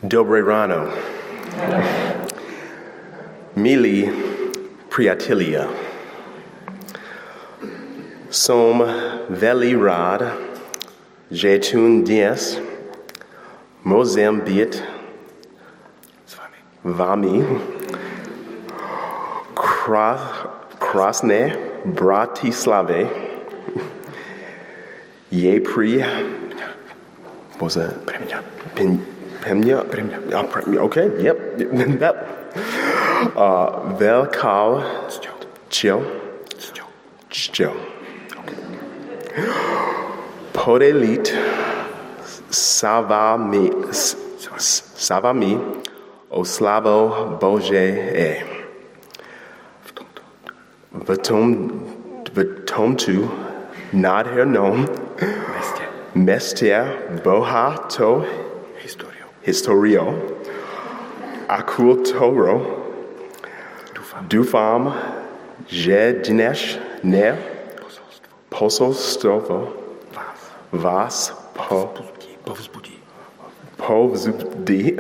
Dobre ráno. Milí priatelia, som veľmi rád, že tu dnes môžem byť s vami. Krásne Bratislave je pre mňa. Okay, yep. That. Veľkou cťou. Podeliť sa vami o slavu Božej v tomto nádhernom meste bohatou históriou a kultúrou. Dúfam, že dnešné posolstvo vás povzbudí,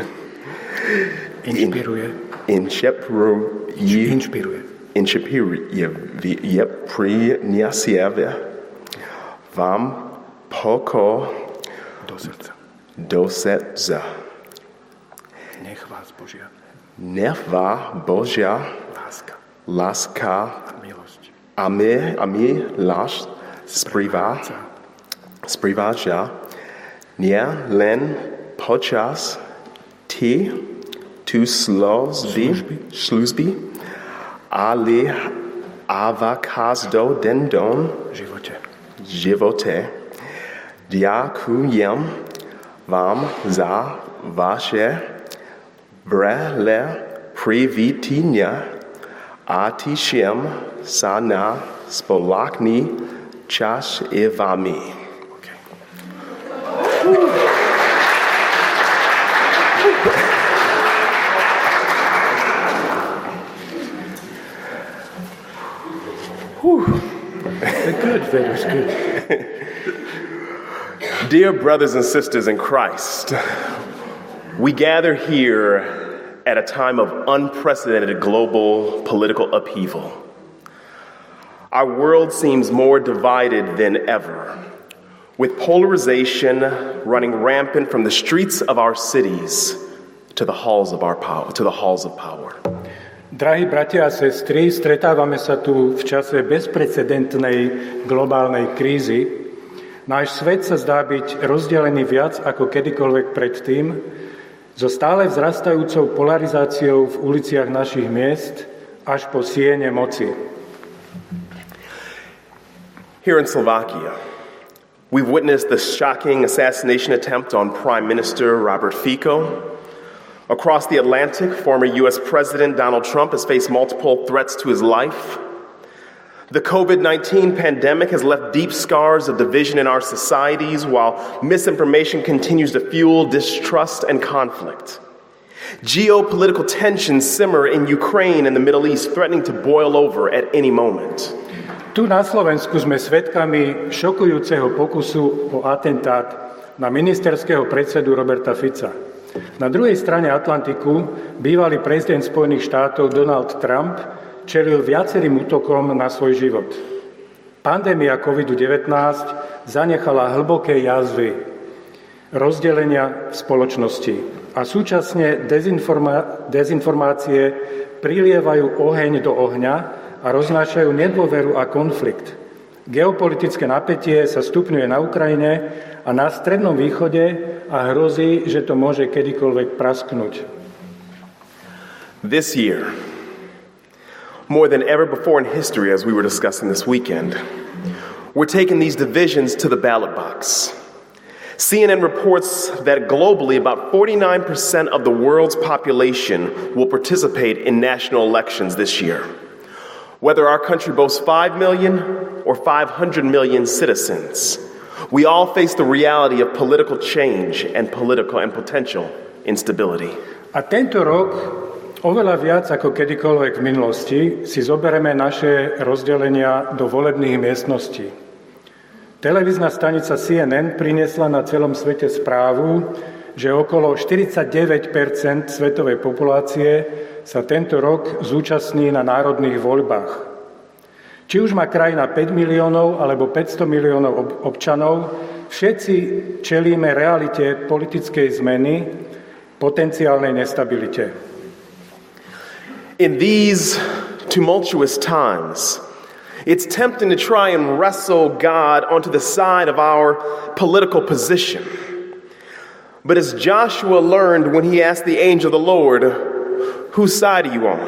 inšpiruje, prinesie vám pokoj do srdca. Nech vás Božia láska a milosť sprevádza nie len počas tu služby, ale a v každodennom živote. Ďakujem vám za vaše vrelé privítania a teším sa na spoločný čas s vami. Okay. That was good. Dear brothers and sisters in Christ, we gather here at a time of unprecedented global political upheaval. Our world seems more divided than ever, with polarization running rampant from the streets of our cities to the halls of power. Drahí bratia a sestry, stretávame sa tu v čase bezprecedentnej globálnej krízy. Náš svet sa zdá byť rozdelený viac ako kedykoľvek predtým, so stále vzrastajúcou polarizáciou v uliciach našich miest až po siene moci. Here in Slovakia, we've witnessed the shocking assassination attempt on Prime Minister Robert Fico. Across the Atlantic, former U.S. President Donald Trump has faced multiple threats to his life. The COVID-19 pandemic has left deep scars of division in our societies, while misinformation continues to fuel distrust and conflict. Geopolitical tensions simmer in Ukraine and the Middle East, threatening to boil over at any moment. Tu na Slovensku sme svedkami šokujúceho pokusu o atentát na ministerského predsedu Roberta Fica. Na druhej strane Atlantiku bývalý prezident Spojených štátov Donald Trump čelil viacerým útokom na svoj život. Pandémia COVID-19 zanechala hlboké jazvy, rozdelenia v spoločnosti a súčasne dezinformácie prilievajú oheň do ohňa a roznášajú nedôveru a konflikt. Geopolitické napätie sa stupňuje na Ukrajine a na Strednom východe a hrozí, že to môže kedykoľvek prasknúť. This year, more than ever before in history, as we were discussing this weekend, we're taking these divisions to the ballot box. CNN reports that globally, about 49% of the world's population will participate in national elections this year. Whether our country boasts 5 million or 500 million citizens, we all face the reality of political change and potential instability. A tento rok oveľa viac ako kedykoľvek v minulosti si zoberieme naše rozdelenia do volebných miestností. Televízna stanica CNN priniesla na celom svete správu, že okolo 49% svetovej populácie sa tento rok zúčastní na národných voľbách. Či už má krajina 5 miliónov alebo 500 miliónov občanov, všetci čelíme realite politickej zmeny, potenciálnej nestabilite. In these tumultuous times, it's tempting to try and wrestle God onto the side of our political position. But as Joshua learned when he asked the angel of the Lord, whose side are you on?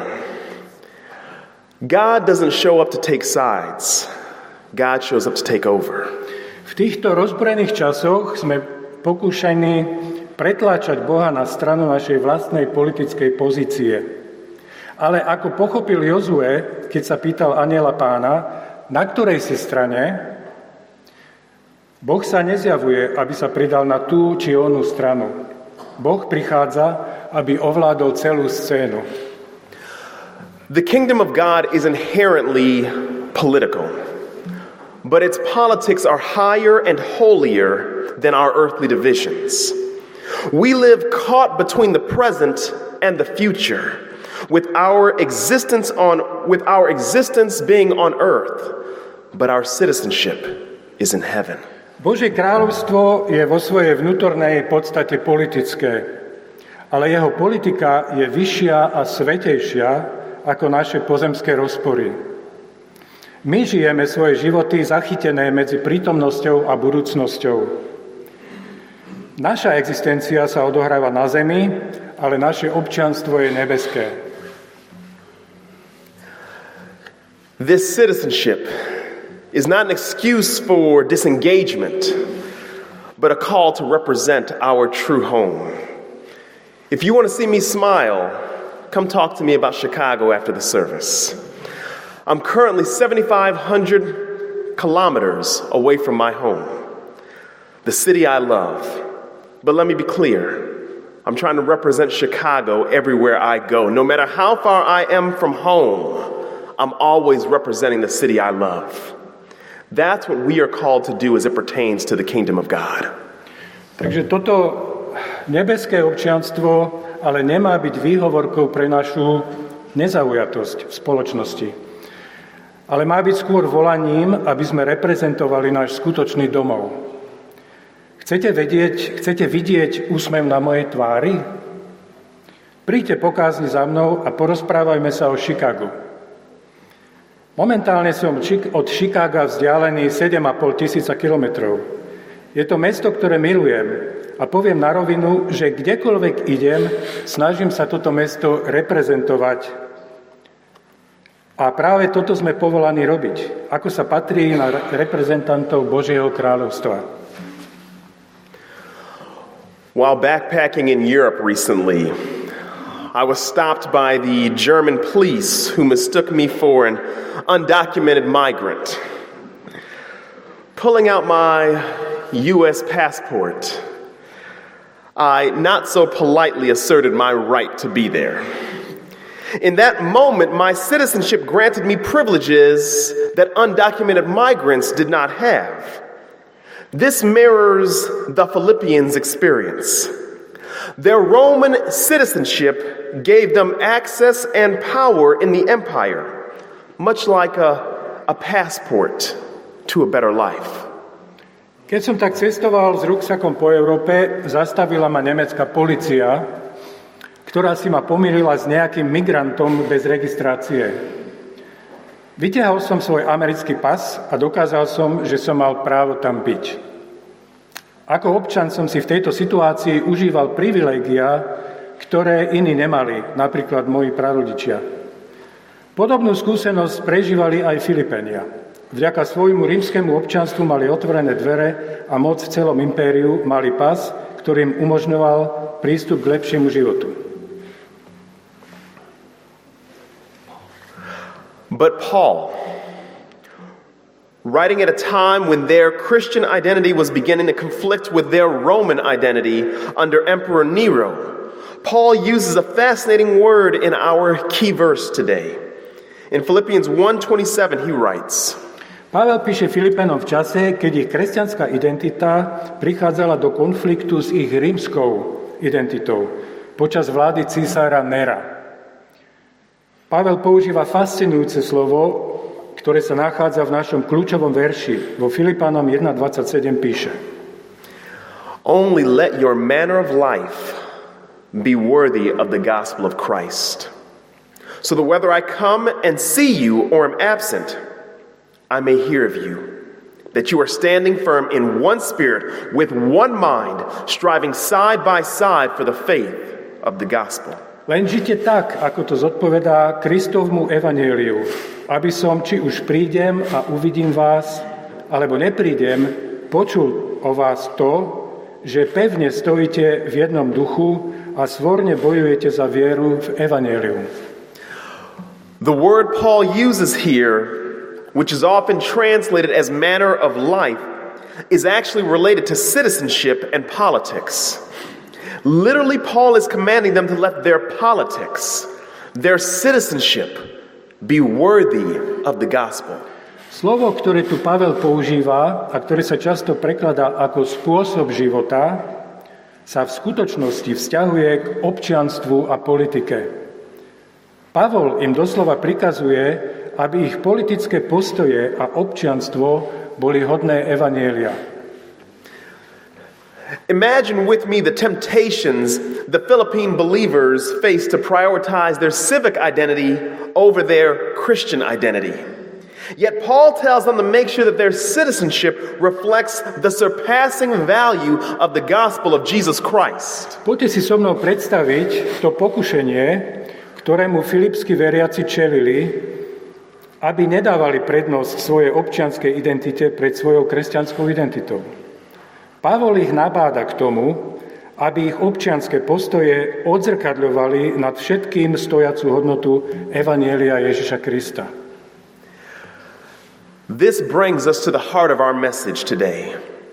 God doesn't show up to take sides. God shows up to take over. V týchto rozbrojených časoch sme pokúšaní pretláčať Boha na stranu našej vlastnej politickej pozície. Ale ako pochopil Jozue, keď sa pýtal anjela Pána, na ktorej si strane, Boh sa nezjavuje, aby sa pridal na tú či onú stranu. Boh prichádza, aby ovládol celú scénu. The kingdom of God is inherently political, but its politics are higher and holier than our earthly divisions. We live caught between the present and the future, with our existence being on earth, but our citizenship is in heaven. Božie kráľovstvo je vo svojej vnútornej podstate politické, ale jeho politika je vyššia a svätejšia ako naše pozemské rozpory. My žijeme svoje životy zachytené medzi prítomnosťou a budúcnosťou. Naša existencia sa odohráva na zemi, ale naše občianstvo je nebeské. This citizenship is not an excuse for disengagement, but a call to represent our true home. If you want to see me smile, come talk to me about Chicago after the service. I'm currently 7,500 kilometers away from my home, the city I love. But let me be clear, I'm trying to represent Chicago everywhere I go. No matter how far I am from home, I'm always representing the city I love. That's what we are called to do as it pertains to the kingdom of God. Takže toto nebeské občianstvo ale nemá byť výhovorkou pre našu nezaujatosť v spoločnosti. Ale má byť skôr volaním, aby sme reprezentovali náš skutočný domov. Chcete vidieť úsmev na mojej tvári? Príďte po kázni za mnou a porozprávajme sa o Chicagu. Momentálne som od Chicaga vzdialený 7,5 tisíca kilometrov. Je to mesto, ktoré milujem. A poviem na rovinu, že kdekoľvek idem, snažím sa toto mesto reprezentovať. A práve toto sme povolaní robiť, ako sa patrí na reprezentantov Božieho kráľovstva. While backpacking in Europe recently, I was stopped by the German police who mistook me for an undocumented migrant. Pulling out my U.S. passport, I not so politely asserted my right to be there. In that moment, my citizenship granted me privileges that undocumented migrants did not have. This mirrors the Philippians' experience. Their Roman citizenship gave them access and power in the empire, much like a passport to a better life. Keď som tak cestoval s ruksakom po Európe, zastavila ma nemecká polícia, ktorá si ma pomýlila s nejakým migrantom bez registrácie. Vytiahol som svoj americký pas a dokázal som, že som mal právo tam byť. Ako občan som si v tejto situácii užíval privilégia, ktoré iní nemali, napríklad moji prarodičia. Podobnú skúsenosť prežívali aj Filipenia. Vďaka svojmu rímskemu občianstvu mali otvorené dvere a moc v celom impériu, mali pas, ktorým umožňoval prístup k lepšiemu životu. But Paul, writing at a time when their Christian identity was beginning to conflict with their Roman identity under Emperor Nero, Paul uses a fascinating word in our key verse today. In Philippians 1:27 he writes, Pavel píše Filipenom v čase, keď ich kresťanská identita prichádzala do konfliktu s ich rímskou identitou počas vlády císara Nera. Pavel používa fascinujúce slovo, ktoré sa nachádza v našom kľúčovom verši. Vo Filipanom 1.27 píše: Only let your manner of life be worthy of the gospel of Christ, so that whether I come and see you or am absent, I may hear of you, that you are standing firm in one spirit, with one mind, striving side by side for the faith of the gospel. Len žite tak, ako to zodpovedá Kristovmu evanjeliu, aby som, či už prídem a uvidím vás, alebo neprídem, počul o vás to, že pevne stojíte v jednom duchu a svorne bojujete za vieru v evanjeliu. The word Paul uses here, which is often translated as manner of life, is actually related to citizenship and politics. Literally, Paul is commanding them to let their politics, their citizenship, be worthy of the gospel. Slovo, ktoré tu Pavel používa a ktoré sa často prekladá ako spôsob života, sa v skutočnosti vzťahuje k občianstvu a politike. Pavol im doslova prikazuje, aby ich politické postoje a občianstvo boli hodné evanjelia. Imagine with me the temptations the Philippine believers face to prioritize their civic identity over their Christian identity. Yet Paul tells them to make sure that their citizenship reflects the surpassing value of the gospel of Jesus Christ. Poďte si so mnou predstaviť to pokušenie, ktorému filipskí veriaci čelili, aby nedávali prednosť svojej občianskej identite pred svojou kresťanskou identitou. Pavol ich nabáda k tomu, aby ich občianske postoje odzrkadľovali nad všetkým stojacú hodnotu evanjelia Ježiša Krista. This brings us to the heart of our message today.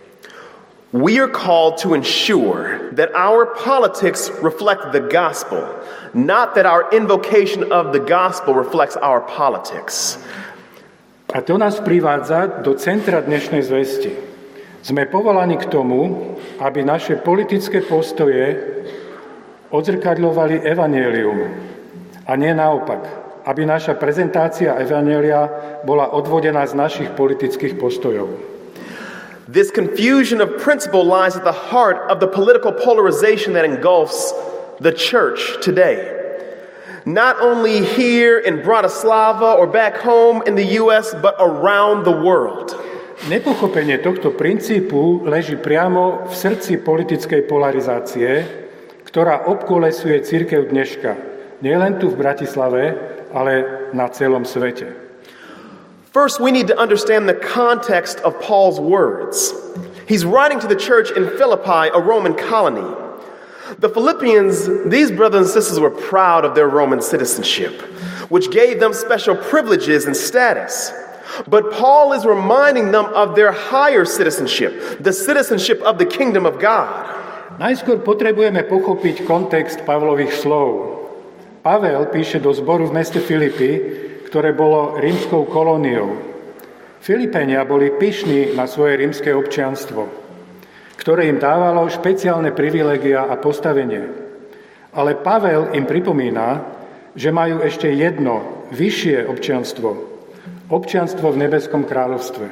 We are called to ensure that our politics reflect the gospel, not that our invocation of the gospel reflects our politics. A to nás privádza do centra dnešnej zvesti. Sme povolaní k tomu, aby naše politické postoje odzrkadľovali evanjelium a nie naopak, aby naša prezentácia evanjelia bola odvodená z našich politických postojov. This confusion of principle lies at the heart of the political polarization that engulfs the church today. Not only here in Bratislava or back home in the US, but around the world. Nepochopenie tohto princípu leží priamo v srdci politickej polarizácie, ktorá obkolesuje cirkev dneška. Nie len tu v Bratislave, ale na celom svete. First, we need to understand the context of Paul's words. He's writing to the church in Philippi, a Roman colony. The Philippians, these brothers and sisters, were proud of their Roman citizenship, which gave them special privileges and status. But Paul is reminding them of their higher citizenship, the citizenship of the kingdom of God. Najskôr potrebujeme pochopiť kontext Pavlových slov. Pavel píše do zboru v meste Filipy, ktoré bolo rímskou kolóniou. Filipenia boli pyšní na svoje rímske občianstvo, ktoré im dávalo špeciálne privilégia a postavenie. Ale Pavel im pripomína, že majú ešte jedno, vyššie občianstvo. Občianstvo v nebeskom kráľovstve.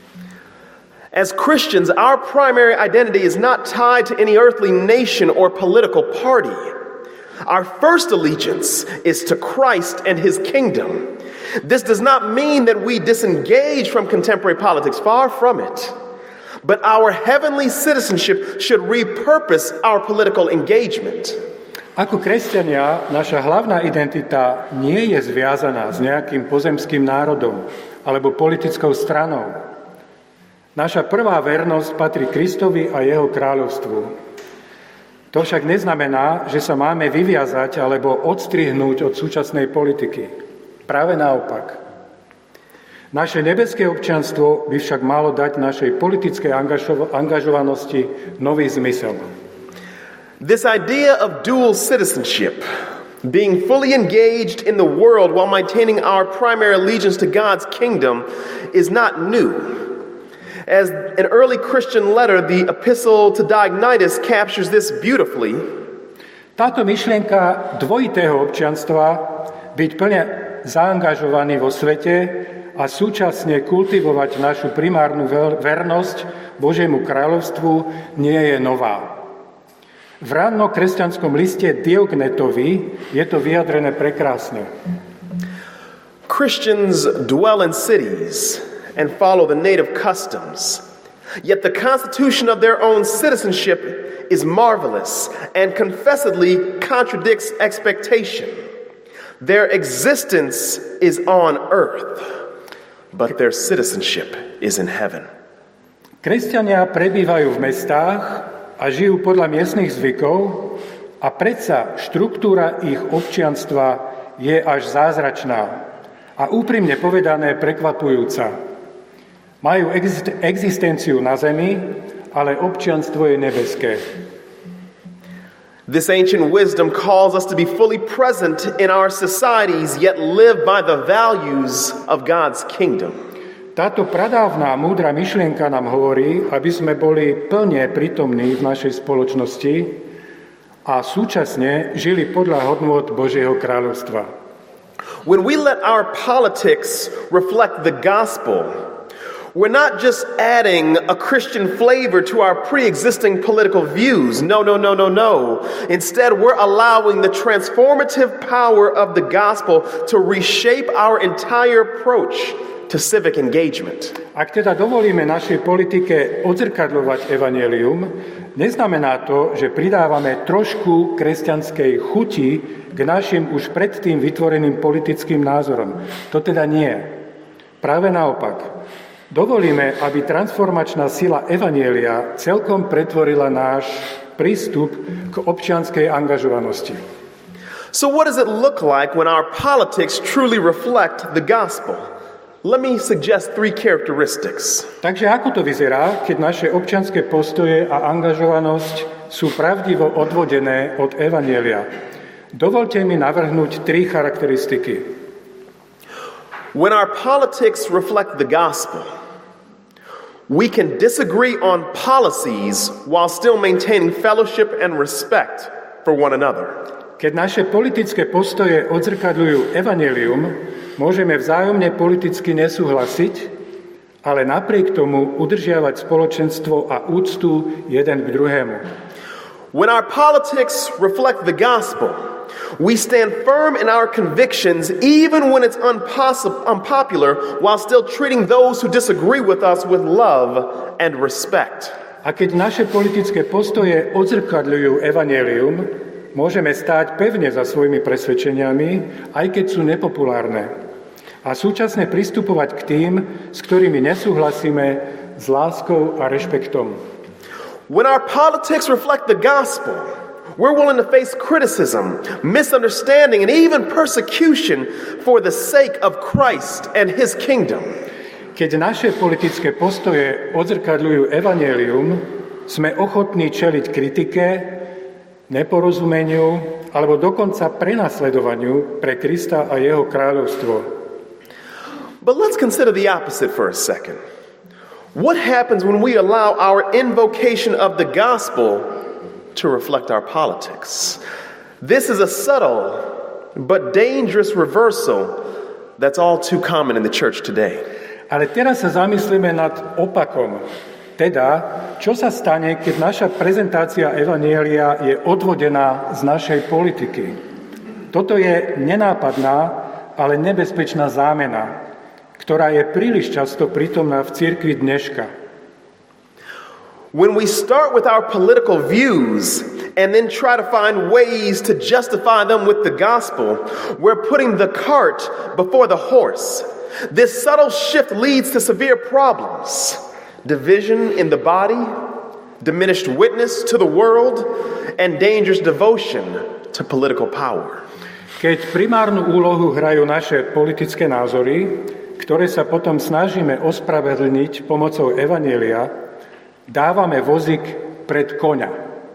As Christians, our primary identity is not tied to any earthly nation or political party. Our first allegiance is to Christ and his kingdom. This does not mean that we disengage from contemporary politics, far from it. But our heavenly citizenship should repurpose our political engagement. Ako kresťania, naša hlavná identita nie je zviazaná s nejakým pozemským národom alebo politickou stranou. Naša prvá vernosť patrí Kristovi a jeho kráľovstvu. To však neznamená, že sa máme vyviazať alebo odstrihnúť od súčasnej politiky. Práve naopak. Naše nebeské občianstvo by však malo dať našej politickej angažovanosti nový zmysel. This idea of dual citizenship, being fully engaged in the world while maintaining our primary allegiance to God's kingdom, is not new. As an early Christian letter, the Epistle to Diognetus captures this beautifully. Táto myšlienka dvojitého občianstva, byť plne zaangažovaný vo svete a súčasne kultivovať našu primárnu vernosť Božiemu kráľovstvu, nie je nová. V rannokresťanskom liste Diognetovi je to vyjadrené prekrásne. Christians dwell in cities and follow the native customs, yet the constitution of their own citizenship is marvelous and confessedly contradicts expectation. Their existence is on earth, but their citizenship is in heaven. Kresťania prebývajú v mestách a žijú podľa miestnych zvykov a predsa štruktúra ich občianstva je až zázračná a úprimne povedané prekvapujúca. Majú existenciu na zemi, ale občianstvo je nebeské. This ancient wisdom calls us to be fully present in our societies, yet live by the values of God's kingdom. Táto pradávna múdra myšlienka nám hovorí, aby sme boli plne prítomní v našej spoločnosti a súčasne žili podľa hodnôt Božieho kráľovstva. When we let our politics reflect the gospel, we're not just adding a Christian flavor to our pre-existing political views. No. Instead, we're allowing the transformative power of the gospel to reshape our entire approach to civic engagement. Ak teda dovolíme našej politike odzrkadľovať evanjelium, neznamená to, že pridávame trošku kresťanskej chuti k našim už predtým vytvoreným politickým názorom. To teda nie. Práve naopak. Dovolíme, aby transformačná sila evanjelia celkom pretvorila náš prístup k občianskej angažovanosti. So what does it look like when our politics truly reflect the gospel? Let me suggest 3 characteristics. Takže ako to vyzerá, keď naše občianske postoje a angažovanosť sú pravdivo odvodené od evanjelia? Dovolte mi navrhnúť 3 charakteristiky. When our politics reflect the gospel, we can disagree on policies while still maintaining fellowship and respect for one another. Keď naše politické postoje odzrkadľujú evanjelium, môžeme vzájomne politicky nesúhlasiť, ale napriek tomu udržiavať spoločenstvo a úctu jeden k druhému. When our politics reflect the gospel, we stand firm in our convictions even when it's unpopular while still treating those who disagree with us with love and respect. A keď naše politické postoje odzrkadľujú evanjelium, môžeme stáť pevne za svojimi presvedčeniami, aj keď sú nepopulárne. A súčasne pristupovať k tým, s ktorými nesúhlasíme, s láskou a rešpektom. When our politics reflect the gospel, we're willing to face criticism, misunderstanding, and even persecution for the sake of Christ and His kingdom. Keď naše politické postoje odzrkadľujú evanjelium, sme ochotní čeliť kritike, neporozumeniu alebo dokonca prenasledovaniu pre Krista a jeho kráľovstvo. But let's consider the opposite for a second. What happens when we allow our invocation of the gospel to reflect our politics? This is a subtle but dangerous reversal that's all too common in the church today. Ale teraz sa zamyslíme nad opakom. Teda, čo sa stane, keď naša prezentácia evanjelia je odvodená z našej politiky? Toto je nenápadná, ale nebezpečná zámena, ktorá je príliš často prítomná v cirkvi dneška. When we start with our political views and then try to find ways to justify them with the gospel, we're putting the cart before the horse. This subtle shift leads to severe problems. Division in the body, diminished witness to the world, and dangerous devotion to political power. Keď primárnu úlohu hrajú naše politické názory, ktoré sa potom snažíme ospravedlniť pomocou evanjelia, dávame vozík pred koňa.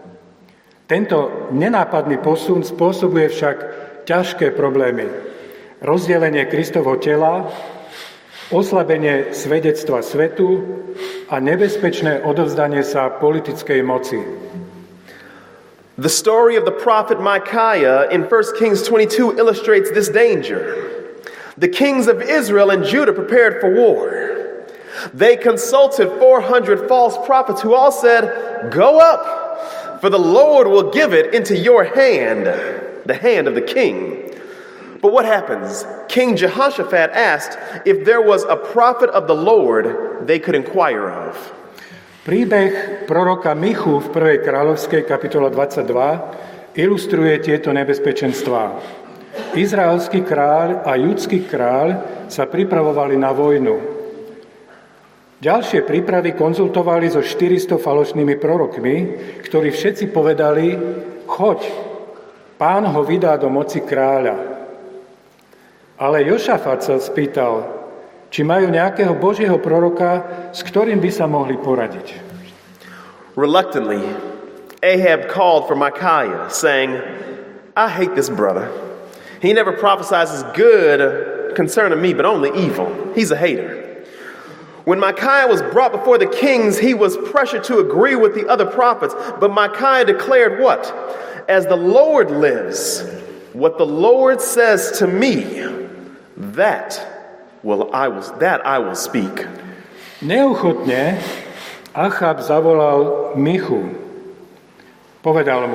Tento nenápadný posun spôsobuje však ťažké problémy. Rozdelenie Kristovho tela, oslabenie svedectva svetu a nebezpečné odovzdanie sa politickej moci. The story of the prophet Micaiah in 1 Kings 22 illustrates this danger. The kings of Israel and Judah prepared for war. They consulted 400 false prophets who all said, "Go up, for the Lord will give it into your hand," the hand of the king. But what happens? King Jehoshaphat asked if there was a prophet of the Lord they could inquire of. Príbeh proroka Michu v 1. kráľovskej kapitola 22 ilustruje tieto nebezpečenstvá. Izraelský kráľ a judský kráľ sa pripravovali na vojnu. Ďalšie prípravy konzultovali so 400 falošnými prorokmi, ktorí všetci povedali: "Choď, Pán ho vydá do moci kráľa." Ale Jošafat sa spýtal, či majú nejakého Božieho proroka, s ktorým by sa mohli poradiť. Reluctantly, Ahab called for Micaiah, saying, "I hate this brother. He never prophesies good concerning me, but only evil. He's a hater." When Micaiah was brought before the kings, he was pressured to agree with the other prophets, but Micaiah declared what? "As the Lord lives, what the Lord says to me, that I will speak." Neochotne Achab zavolal Michu. Povedal,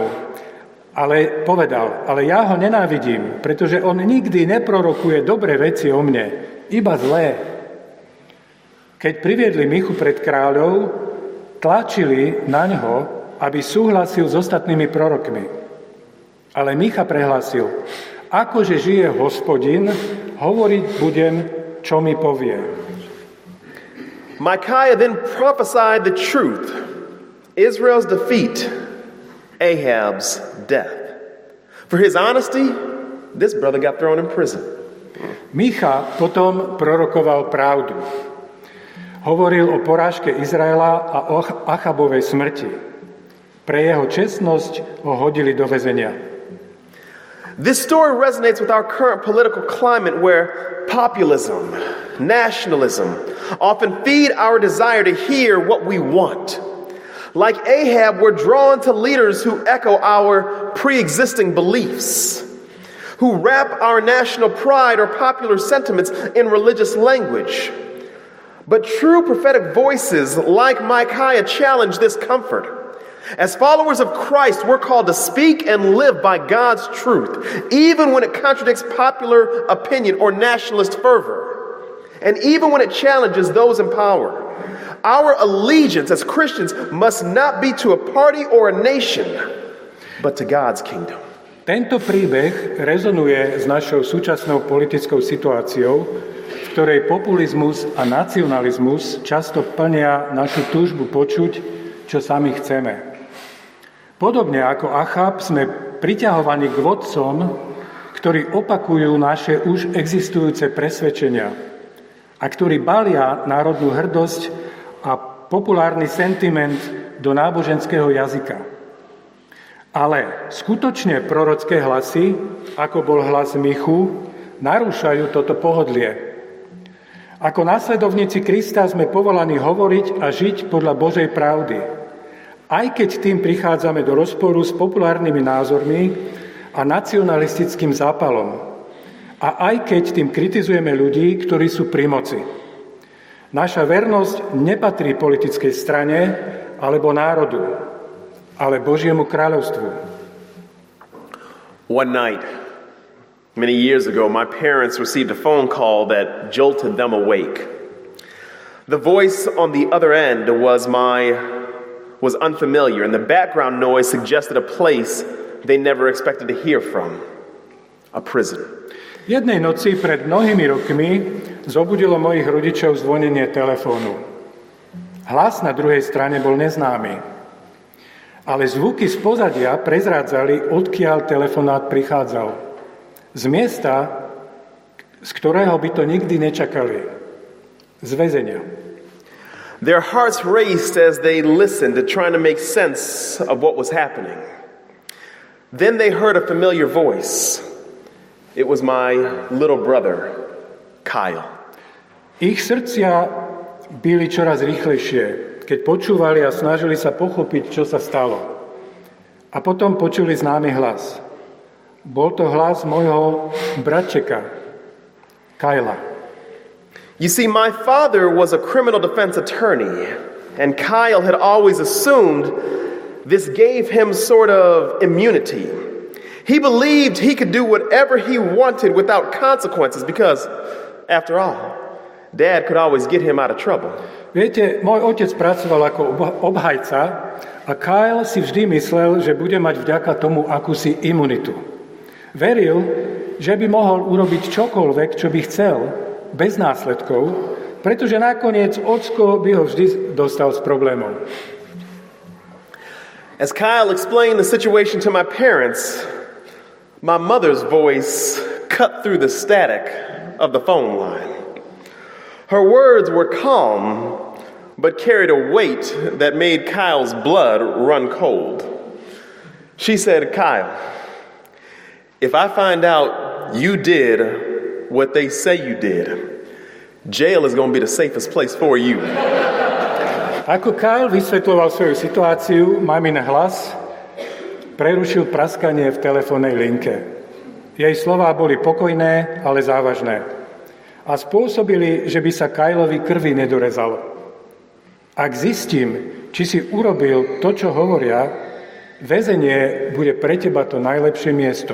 ale ja ho nenávidím, pretože on nikdy neprorokuje dobré veci o mne, iba zlé. Keď priviedli Michu pred kráľov, tlačili na ňo, aby súhlasil s ostatnými prorokmi. Ale Micha prehlásil: "Akože žije Hospodin, hovoriť budem, čo mi povie." Micaiah then prophesied the truth: Israel's defeat, Ahab's death. For his honesty, this brother got thrown in prison. Micha potom prorokoval pravdu. Hovoril o porážke Izraela a o Achabovej smrti. Pre jeho čestnosť ho hodili do väzenia. This story resonates with our current political climate where populism, nationalism often feed our desire to hear what we want. Like Ahab, we're drawn to leaders who echo our pre-existing beliefs, who wrap our national pride or popular sentiments in religious language. But true prophetic voices like Micaiah challenge this comfort. As followers of Christ, we're called to speak and live by God's truth, even when it contradicts popular opinion or nationalist fervor, and even when it challenges those in power. Our allegiance as Christians must not be to a party or a nation, but to God's kingdom. Tento príbeh rezonuje s našou súčasnou politickou situáciou, v ktorej populizmus a nacionalizmus často plnia našu túžbu počuť, čo sami chceme. Podobne ako Achab sme priťahovaní k vodcom, ktorí opakujú naše už existujúce presvedčenia a ktorí balia národnú hrdosť a populárny sentiment do náboženského jazyka. Ale skutočne prorocké hlasy, ako bol hlas Michu, narúšajú toto pohodlie. Ako následovníci Krista sme povolaní hovoriť a žiť podľa Božej pravdy, aj keď tým prichádzame do rozporu s populárnymi názormi a nacionalistickým zápalom. A aj keď tým kritizujeme ľudí, ktorí sú pri moci. Naša vernosť nepatrí politickej strane alebo národu, ale Božiemu kráľovstvu. One night, many years ago, my parents received a phone call that jolted them awake. The voice on the other end was unfamiliar, and the background noise suggested a place they never expected to hear from, a prison. Jednej noci pred mnohými rokmi zobudilo mojich rodičov zvonenie telefónu. Hlas na druhej strane bol neznámy, ale zvuky z pozadia prezrádzali, odkiaľ telefonát prichádzal. Z miesta, z ktorého by to nikdy nečakali. Z väzenia. Their hearts raced as they listened to trying to make sense of what was happening. Then they heard a familiar voice. It was my little brother, Kyle. Ich srdcia bili čoraz rýchlejšie, keď počúvali a snažili sa pochopiť, čo sa stalo. A potom počuli známy hlas. Bol to hlas môjho bratčeka, Kyla. You see, my father was a criminal defense attorney, and Kyle had always assumed this gave him sort of immunity. He believed he could do whatever he wanted without consequences because, after all, Dad could always get him out of trouble. Viete, môj otec pracoval ako obhajca a Kyle si vždy myslel, že bude mať vďaka tomu akúsi imunitu. Veril, že by mohol urobiť čokoľvek, čo by chcel, bez následkov, pretože nakoniec ocko by ho vždy dostal s problémom. As Kyle explained the situation to my parents, my mother's voice cut through the static of the phone line. Her words were calm, but carried a weight that made Kyle's blood run cold. She said, Kyle, if I find out you did what they say you did, jail is going to be the safest place for you. Ako Kyle vysvetľoval svoju situáciu, mamin hlas prerušil praskanie v telefónnej linke. Jej slová boli pokojné, ale závažné. A spôsobili, že by sa Kyleovi krvi nedorezalo. Ak zistím, či si urobil to, čo hovoria, väzenie bude pre teba to najlepšie miesto.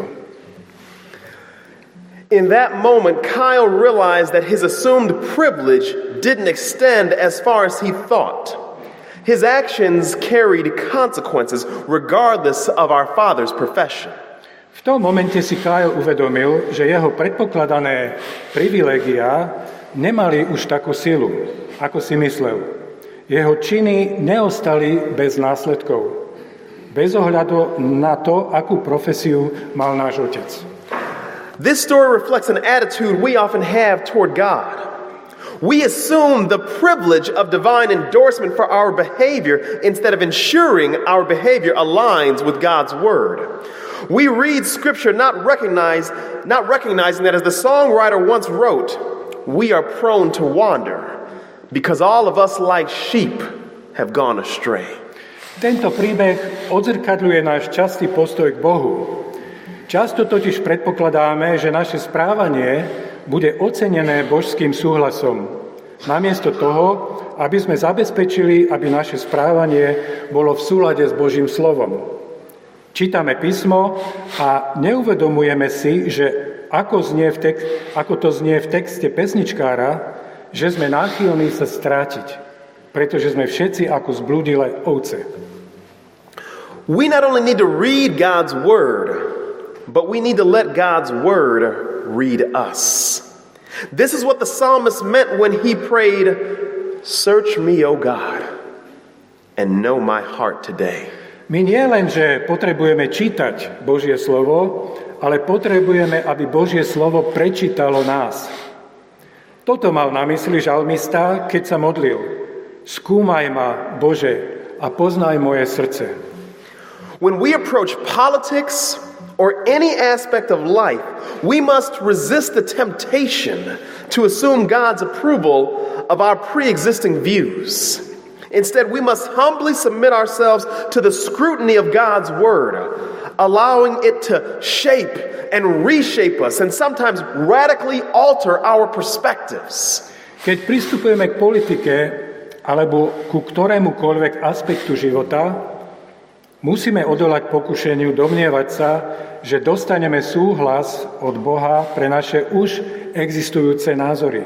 In that moment, Kyle realized that his assumed privilege didn't extend as far as he thought. His actions carried consequences regardless of our father's profession. V tom momente si Kyle uvedomil, že jeho predpokladané privilégia nemali už takú silu, ako si myslel. Jeho činy neostali bez následkov, bez ohľadu na to, akú profesiu mal náš otec. This story reflects an attitude we often have toward God. We assume the privilege of divine endorsement for our behavior instead of ensuring our behavior aligns with God's word. We read scripture not recognizing that, as the songwriter once wrote, we are prone to wander because all of us like sheep have gone astray. Tento príbeh odzrkadľuje náš častý postoj k Bohu. Často totiž predpokladáme, že naše správanie bude ocenené božským súhlasom. Namiesto toho, aby sme zabezpečili, aby naše správanie bolo v súlade s Božím slovom. Čítame písmo a neuvedomujeme si, že ako to znie v texte pesničkára, že sme náchylní sa strátiť, pretože sme všetci ako zblúdilé ovce. We not only need to read God's word, but we need to let God's word read us. This is what the psalmist meant when he prayed, "Search me, O God, and know my heart today." My nie len, že potrebujeme čítať Božie slovo, ale potrebujeme, aby Božie slovo prečítalo nás. Toto mal na mysli žalmista, keď sa modlil. Skúmaj ma, Bože, a poznaj moje srdce. When we approach politics or any aspect of life, we must resist the temptation to assume God's approval of our pre-existing views. Instead, we must humbly submit ourselves to the scrutiny of God's word, allowing it to shape and reshape us and sometimes radically alter our perspectives. Keď pristupujeme k politike alebo ku ktorémukoľvek aspektu života, musíme odolať pokušeniu domnievať sa, že dostaneme súhlas od Boha pre naše už existujúce názory.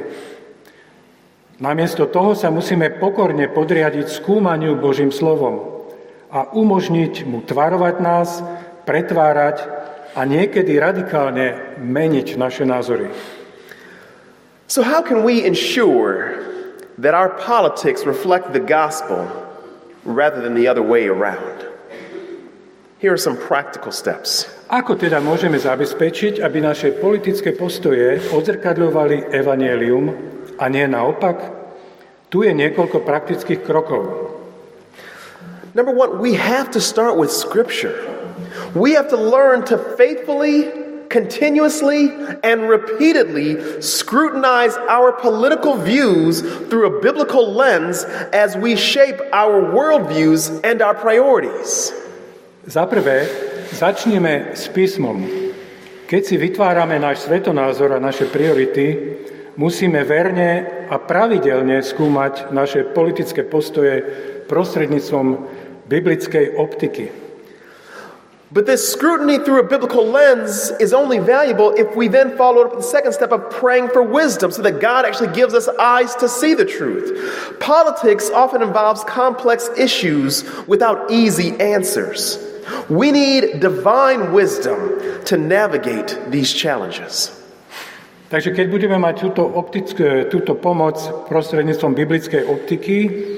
Namiesto toho sa musíme pokorne podriadiť skúmaniu Božím slovom a umožniť mu tvarovať nás, pretvárať a niekedy radikálne meniť naše názory. So how can we ensure that our politics reflect the gospel rather than the other way around? Here are some practical steps. Ako teda môžeme zabezpečiť, aby naše politické postoje odzrkadľovali evanjelium a nie naopak? Tu je niekoľko praktických krokov. Number one, we have to start with Scripture. We have to learn to faithfully, continuously, and repeatedly scrutinize our political views through a biblical lens as we shape our worldviews and our priorities. Za prvé, začneme s písmom. Keď si vytvárame náš svetonázor a naše priority, musíme verne a pravidelne skúmať naše politické postoje prostredníctvom biblickej optiky. But this scrutiny through a biblical lens is only valuable if we then follow up with the second step of praying for wisdom so that God actually gives us eyes to see the truth. Politics often involves complex issues without easy answers. We need divine wisdom to navigate these challenges. Takže keď budeme mať túto pomoc prostredníctvom biblickej optiky,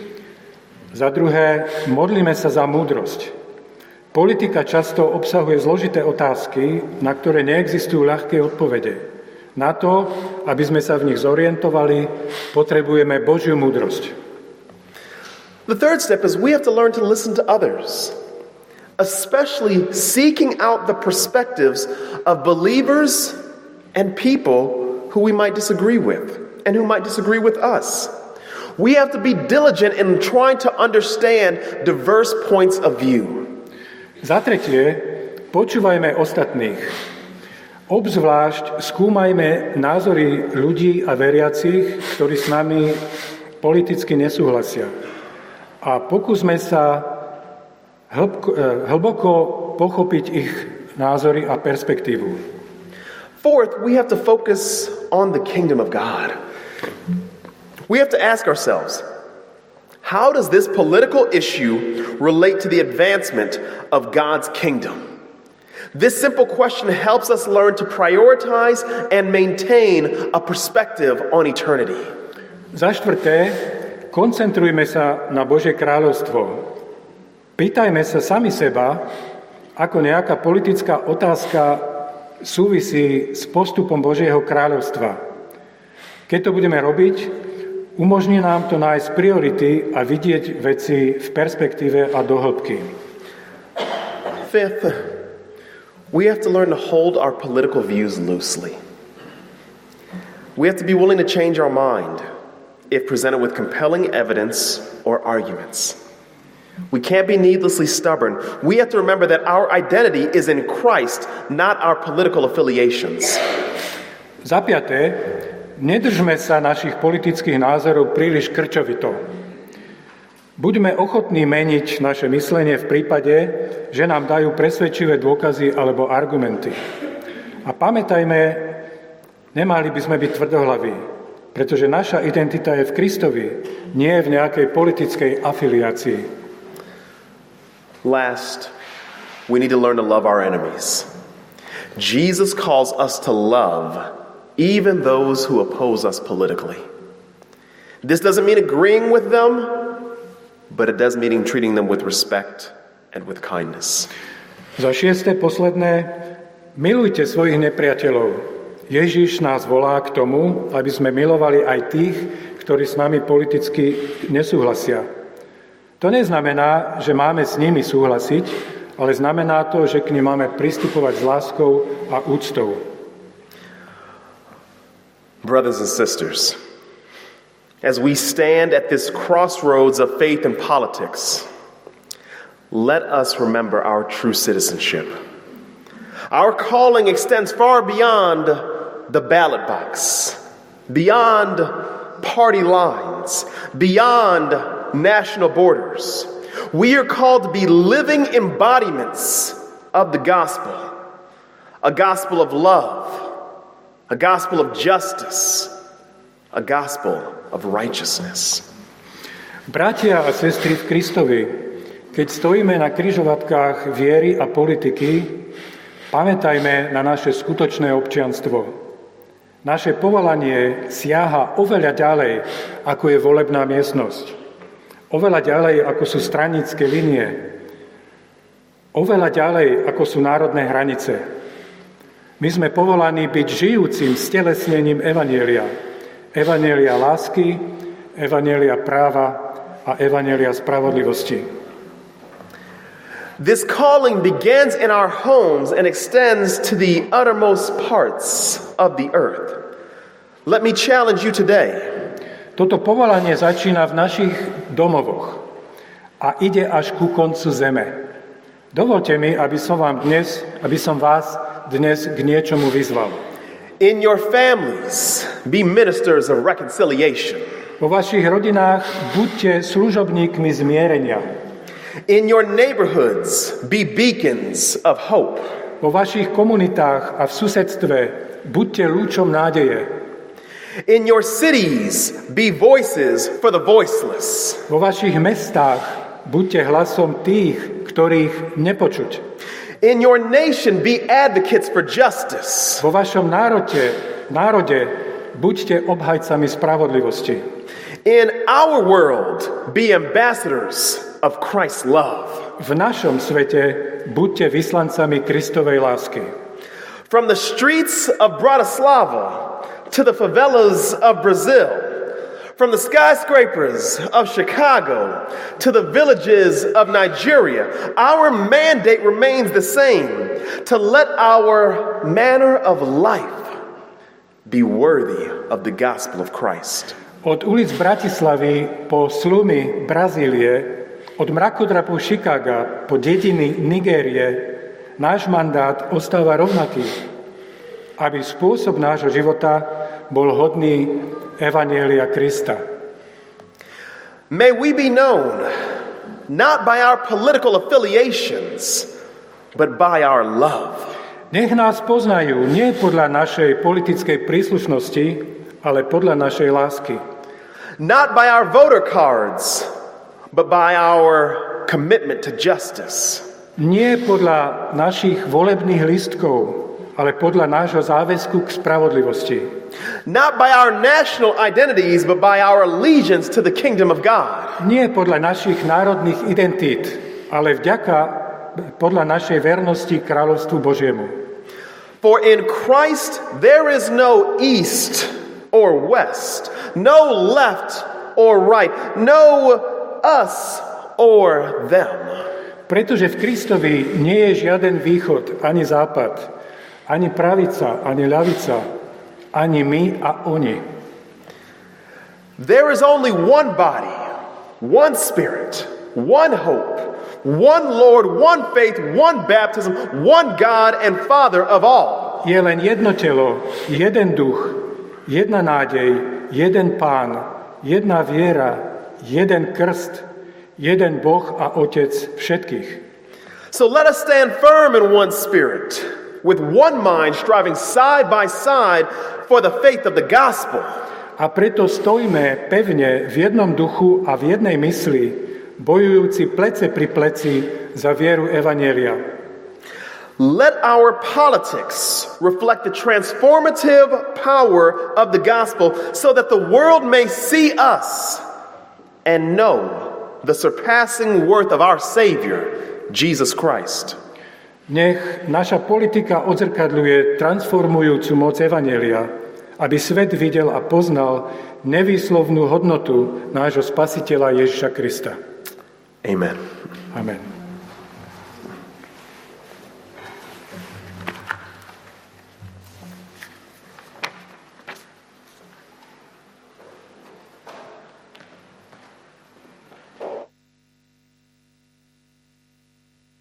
za druhé, modlíme sa za múdrosť. Politika často obsahuje zložité otázky, na ktoré neexistujú ľahké odpovede. Na to, aby sme sa v nich zorientovali, potrebujeme Božiu múdrosť. The third step is we have to learn to listen to others, especially seeking out the perspectives of believers and people who we might disagree with and who might disagree with us. We have to be diligent in trying to understand diverse points of view. Za tretie, počúvajme ostatných. Obzvlášť skúmajme názory ľudí a veriacich, ktorí s nami politicky nesúhlasia. A pokúsme sa hlboko pochopiť ich názory a perspektívu. Fourth, we have to focus on the kingdom of God. We have to ask ourselves, how does this political issue relate to the advancement of God's kingdom? This simple question helps us learn to prioritize and maintain a perspective on eternity. Za štvrté, koncentrujme sa na Božie kráľovstvo. Pýtajme sa sami seba, ako nejaká politická otázka súvisí s postupom Božieho kráľovstva. Keď to budeme robiť, umožní nám to nájsť priority a vidieť veci v perspektíve a do hĺbky. Fifth, we have to learn to hold our political views loosely. We have to be willing to change our mind if presented with compelling evidence or arguments. We can't be needlessly stubborn. We have to remember that our identity is in Christ, not our political affiliations. Za piaté, nedržme sa našich politických názorov príliš krčovito. Buďme ochotní meniť naše myslenie v prípade, že nám dajú presvedčivé dôkazy alebo argumenty. A pamätajme, nemali by sme byť tvrdohlaví, pretože naša identita je v Kristovi, nie v nejakej politickej afiliácii. Last, we need to learn to love our enemies. Jesus calls us to love even those who oppose us politically. This doesn't mean agreeing with them, but it does mean treating them with respect and with kindness. Za šieste, posledné, milujte svojich nepriateľov. Ježiš nás volá k tomu, aby sme milovali aj tých, ktorí s nami politicky nesúhlasia. To neznamená, že máme s nimi súhlasiť, ale znamená to, že k nim máme pristupovať s láskou a úctou. Brothers and sisters, as we stand at this crossroads of faith and politics, let us remember our true citizenship. Our calling extends far beyond the ballot box, beyond party lines, beyond national borders. We are called to be living embodiments of the gospel, a gospel of love, a gospel of justice, a gospel of righteousness. Bratia a sestry v Kristovi, keď stojíme na križovatkách viery a politiky, pamätajme na naše skutočné občianstvo. Naše povolanie siaha oveľa ďalej, ako je volebná miestnosť. Oveľa ďalej, ako sú stranícke linie. Oveľa ďalej, ako sú národné hranice. My sme povolaní byť žijúcim stelesnením evanjelia. Evanjelia lásky, evanjelia práva a evanjelia spravodlivosti. This calling begins in our homes and extends to the uttermost parts of the earth. Let me challenge you today. Toto povolanie začína v našich domovoch a ide až ku koncu zeme. Dovolte mi, aby som vás dnes k niečomu vyzval. In your families, be ministers of reconciliation. Vo vašich rodinách buďte služobníkmi zmierenia. In your neighborhoods, be beacons of hope. Vo vašich komunitách a v susedstve buďte lúčom nádeje. In your cities, be voices for the voiceless. Vo vašich mestách buďte hlasom tých, ktorých nepočuť. In your nation, be advocates for justice. Vo vašom národe buďte obhajcami spravodlivosti. In our world, be ambassadors of Christ's love. V našom svete buďte vyslancami Kristovej lásky. From the streets of Bratislava to the favelas of Brazil, from the skyscrapers of Chicago to the villages of Nigeria, our mandate remains the same, to let our manner of life be worthy of the gospel of Christ. Od ulic Bratislavy po slumy Brazílie, od mrakodrapu Chicaga po dediny Nigérie, náš mandát ostáva rovnaký, aby spôsob nášho života bol hodný Evanjelia Krista. May we be known not by our political affiliations, but by our love. Nech nás poznajú nie podľa našej politickej príslušnosti, ale podľa našej lásky. Not by our voter cards, but by our commitment to justice. Nie podľa našich volebných lístkov, ale podľa nášho záväzku k spravodlivosti. Not by our national identities, but by our allegiance to the kingdom of God. Nie podľa našich národných identít, ale podľa našej vernosti kráľovstvu Božiemu. For in Christ there is no east or west, no left or right, no us or them. Pretože v Kristovi nie je žiaden východ, ani západ, ani pravica, ani ľavica, ani my a oni. There is only one body, one spirit, one hope, one Lord, one faith, one baptism, one God and Father of all. Je len jedno telo, jeden duch, jedna nádej, jeden Pán, jedna viera, jeden krst, jeden Boh a Otec všetkých. So let us stand firm in one spirit, with one mind striving side by side for the faith of the gospel. A preto stojme pevne v jednom duchu a v jednej mysli, bojujúci plece pri pleci za vieru Evanjelia. Let our politics reflect the transformative power of the gospel so that the world may see us and know the surpassing worth of our Savior, Jesus Christ. Nech naša politika odzrkadľuje transformujúcu moc Evanjelia, aby svet videl a poznal nevýslovnú hodnotu nášho Spasiteľa Ježiša Krista. Amen. Amen.